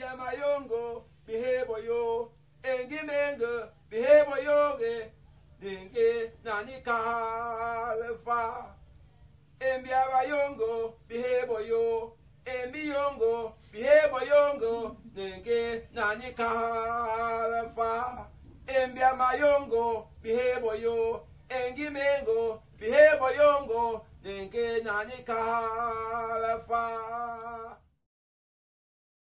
embia mayongo behebo yo engimengo behebo yoge dinge nani kalefa embia mayongo behebo yo embiyongo behebo yongo dinge nani kalefa embia mayongo behebo yo engimengo behebo yongo dinge nani kalefa